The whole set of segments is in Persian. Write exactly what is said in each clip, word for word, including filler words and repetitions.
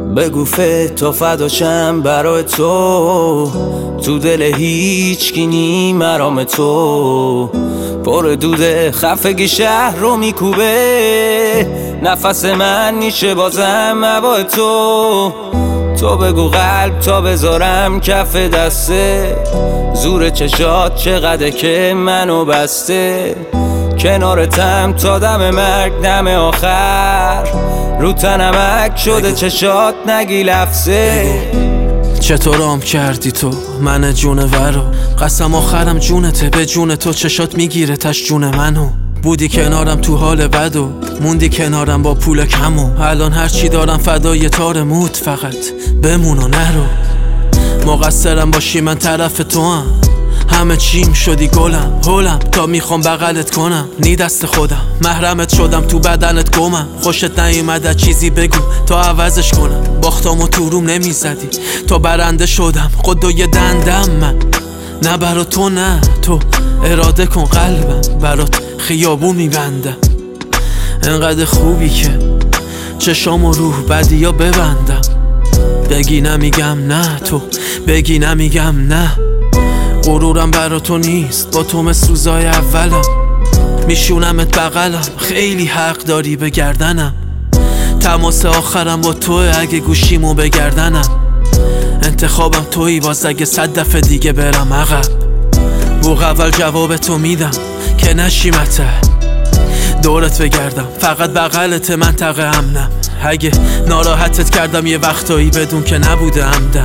بگو تو فداشم برای تو، تو دل هیچ کی نی مرام تو. پر دوده خفگی شهر رو میکوبه، نفس من نیشه بازم هوا تو. تو بگو قلب تا بذارم کف دسته، زور چشات چقدر که منو بسته. کنارتم تا دم مرگ دم آخر، رو تنمک شده چشات نگی لفظه. چطورام کردی تو من جونورو، قسم آخرم جونته، به جون تو چشات میگیره تش جون منو. بودی کنارم تو حال بد و موندی کنارم با پول کمو. الان هرچی دارم فدای تار موت، فقط بمون و نرو. مقصرم باشی من طرف تو هم، همه چیم شدی گلم هولم تا میخوام بغلت کنم. نی دست خودم محرمت شدم تو بدنت گمم. خوشت نیومده چیزی بگو تا عوضش کنم. باختامو تو روم نمیزدی تا برنده شدم. قدوی دندم من نه برا تو، نه تو اراده کن قلبم برات خیابون میبندم. انقدر خوبی که چشام و روح بدی یا ببندم. بگی نمیگم نه، تو بگی نمیگم نه. غرورم برا تو نیست، با تو مثل روزای اولم. میشونمت بغلم، خیلی حق داری به گردنم. تماس آخرم با توه اگه گوشیمو بگردنم. انتخابم تویی باز اگه صد دفعه دیگه برم عقب. بوق اول جواب تو میدم که نشیمته دورت بگردم. فقط بغلت منطقه امنم. اگه ناراحتت کردم یه وقتایی بدون که نبوده عمدن.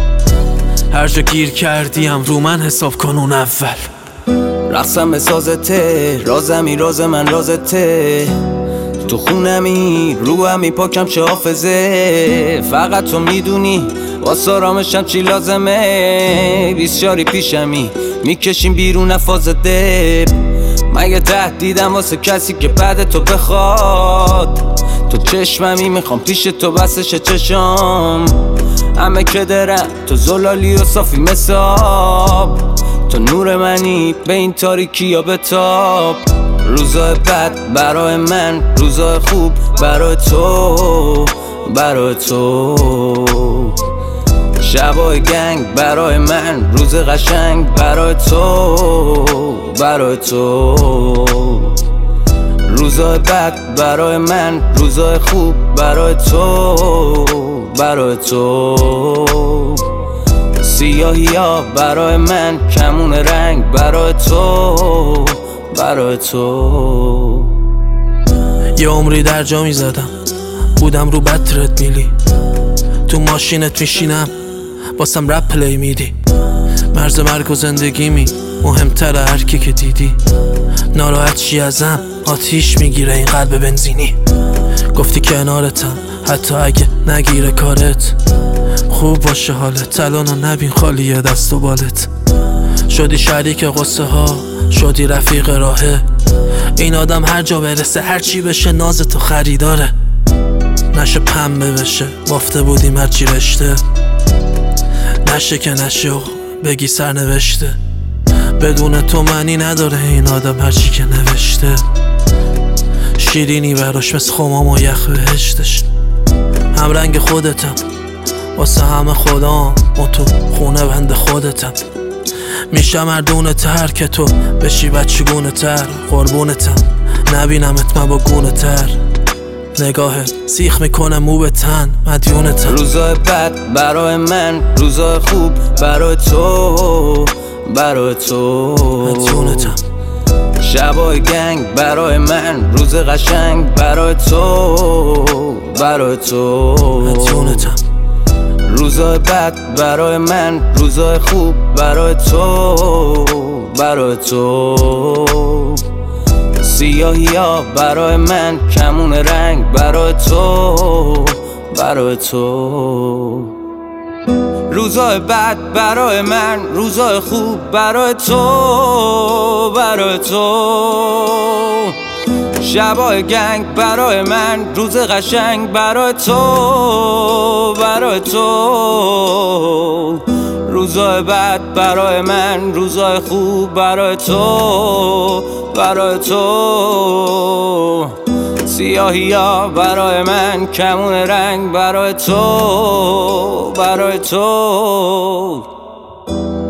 هر جا گیر کردیم رو من حساب کن اون اول. رقصم به سازته، رازمی راز من رازته. تو خونمی رو همی پاکم چه حافظه. فقط تو میدونی واسه آرامشم چی لازمه. بیسیاری پیشمی میکشیم بیرون نفاز دب. مگه تهدیدم واسه کسی که بعد تو بخواد. تو چشممی میخوام پیش تو بسش چشام. همه که درم تو زلالی و صافی مساب. تو نور منی به این تاریکی یا بتاب. روزای بد برای من، روزای خوب برای تو، برای تو. شبای گنگ برای من، روز قشنگ برای تو، برای تو. روزای بد برای من، روزای خوب برای تو، برای تو. سیاهی ها برای من، کمون رنگ برای تو، برای تو. یه عمری در جا میزدم، بودم رو بطرت میلی. تو ماشینت میشینم باسم رپ پلی میدی. مرز مرگ و زندگی می مهمتره هرکی که دیدی. ناراحت چی ازم آتیش میگیره این قلب بنزینی. گفتی کنارتم حتی اگه نگیره کارت. خوب باشه حالت الانو نبین خالیه دست و بالت. شدی شریک قصه ها، شدی رفیق راهه. این آدم هر جا برسه هر چی بشه ناز تو خریداره. نشه پنبه بشه بافته بودیم هرچی رشته. نشه که نشه و بگی سر نوشته. بدون تو معنی نداره این آدم هرچی که نوشته. شیرینی براش مثل خمام و یخ بهشتش. هم رنگ خودتم واسه همه خدام و تو خونه بند خودتم. میشم مردونه تر که تو بشی بچگونه تر. قربونتم نبینمت من با گونه تر. نگاهت سیخ میکنه مو به تن مدیونتم. روزای بد برای من، روزای خوب برای تو، برای تو. مدیونتم. شبای گنگ برای من، روز قشنگ برای تو، برای تو. مدیونتم. روزای بد برای من، روزای خوب برای تو، برای تو. سیاهی ها برای من، کمون رنگ برای تو، برای تو. روزای بد برای من، روزای خوب برای تو، برای تو. شبای گنگ برای من، روز قشنگ برای تو، برای تو. روزای بد برای من، روزای خوب برای تو، برای تو. سیاهی ها برای من کمون رنگ برای تو، برای تو